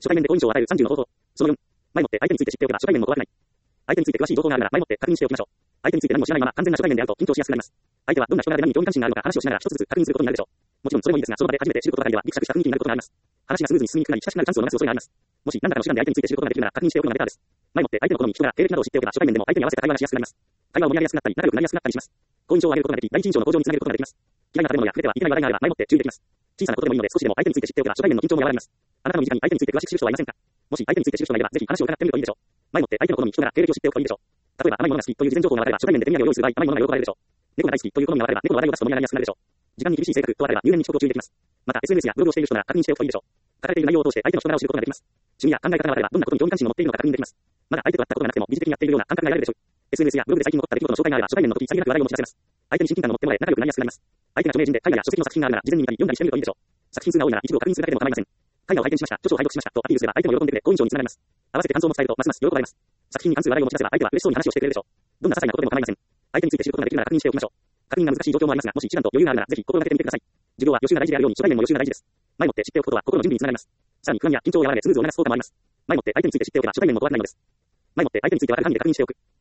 初対面で好印象を与える30の方法。その4、前もって相手について知っておけば初対面も怖くない。相手について詳しい情報があるなら前もって確認しておきましょう。相手について何も知らないまま完全な初対面であると緊張しやすくなります。相手はどんな人柄で何に興味関心があるのか話をしながら一つずつ確認することになるでしょう。もちろんそれもいいですが、その場で初めて知ることばかりではギクシャクした雰囲気になることがあります。話がスムーズに進みにくくなり親しくなるチャンスを逃す恐れがあります。もし何らかの手段で相手について知ることができるなら確認しておくのがベターです。前もって相手の好み、人柄、経歴などを知っておけば初対面でも相手に合わせた会話がしやすくなります。会話を盛り上げやすくなったり仲良くなりやすくなったりします。好印象を上げることができ、第一印象の向上につなげることができます。嫌いな食べ物や触れてはいけない話題があれば前もって注意できます。小さなことでもいいので少しでも相手について知っておけば初対面の緊張も和らぎます。あなたの身近に相手について詳しく知る人はいませんか？もし相手について知る人がいればぜひ話を伺ってみるといいでしょう。前もって相手の好み、人柄、経歴を知っておくといいでしょう。例えば甘いものが好きという事前情報が分かれば初対面で手土産を用意する場合甘いものが喜ばれるでしょう。猫が大好きという好みが分かれば猫の話題を出すと盛り上がりやすくなるでしょう。時間に厳しい性格とあれば入念に遅刻を注意できます。また SNS やブログをしている人なら確認しておくといいでしょう。書かれている内容を通して相手の人柄を知ることができます。趣味や考え方が分かればどんなことに興味関心を持っているのか確認できます。まだ相手と会ったことがなくても疑似的にやっているような感覚が得られるでしょう。SNS やブログで最近起こった出来事の紹介があれば初対面の時にさりげなく話題を持ち出せます。相手に親近感を持ってもらえ仲良くなりやすくなります。相手が著名人で絵画や書籍の作品があるなら事前に見たり読んだりしてみるといいでしょう。作品数が多いなら一部を確認するだけでも構いません。絵画を拝見しました、著書を拝読しましたとアピールすれば相手も喜んでくれ好印象につながります。合わせて感想も伝えるとますます喜ばれます。作品に関する話題を持ち出せば相手は嬉しそうに話をしてくれるでしょう。どんな些細なことでも構いません。相手について知ることができるなら確認しておきましょう。確認が難しい状況もありますが、もし一段と余裕があるならぜひ心がけてみてください。授業は予習が大事であるように初対面も予習が大事です。前もって知っておくことは心の準備につながります。さらに不安や緊張を和らげスムーズを促す効果もあります。前もって相手について知っておけば初対面も怖くないのです。前もって相手について分かる範囲で確認しておく。